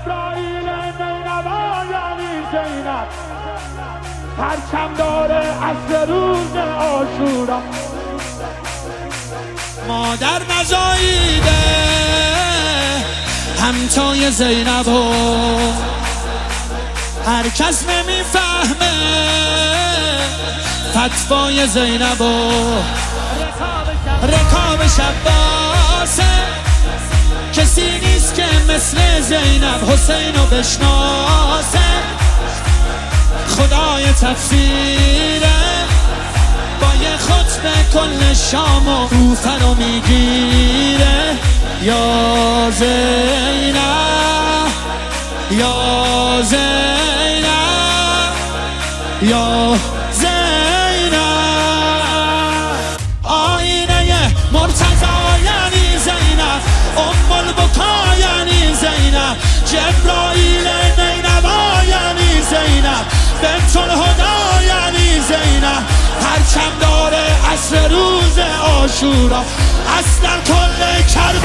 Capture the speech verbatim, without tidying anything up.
جبرائیل نینوا یعنی زینب پرچم داره عصر روز عاشورا مادر نزاییده همتای زینب و هر کس نمیفهمه فتوای زینب و رکاب شباسه کسی نیست که مثل زینب حسین رو بشناسه خدای تفسیره با یه خطبه کل شام و کوفه رو میگیره یا زینب یا زینب یا زینب آینه مرتضی یعنی زینب ام البکا یعنی زینب جبرائیل نینوا یعنی زینب بنت الهدا یعنی زینب پرچم داره عصر روز عاشورا اصلا کل کربلا